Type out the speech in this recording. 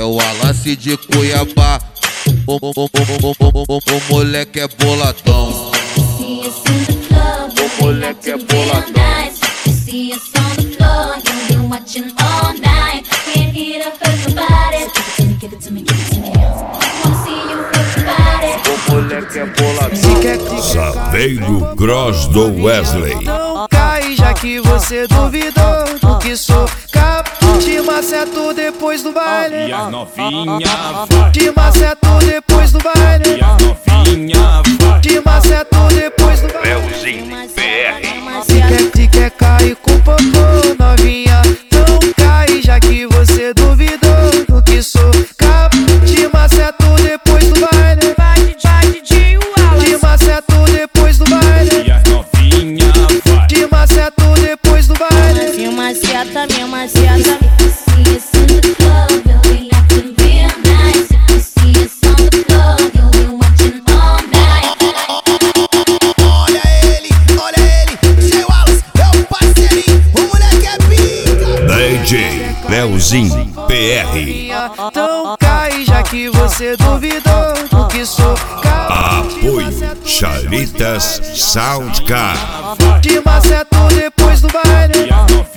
o Wallace de Cuiabá. O moleque é boladão. O moleque é boladão. O moleque é boladão. Saveiro Gross do Wesley. Não cai, já que você duvidou do que sou capaz. Te maceto depois do baile. E as novinha vai. Te maceto depois do baile. E as novinha vai. Te maceto depois do baile. Leozinho PR. Se quer cair com popô, novinha, não cai, já que você duvidou do que sou capaz. Te maceto depois do baile. Te maceto depois do baile. E as novinha vai. Te maceto depois do baile. Me maceta, me maceta. DJ Leozinho PR. Então cai, já que você duvidou do que sou capaz. Apoio Chalitas Soundcar. Te maceto depois do baile. E as novinha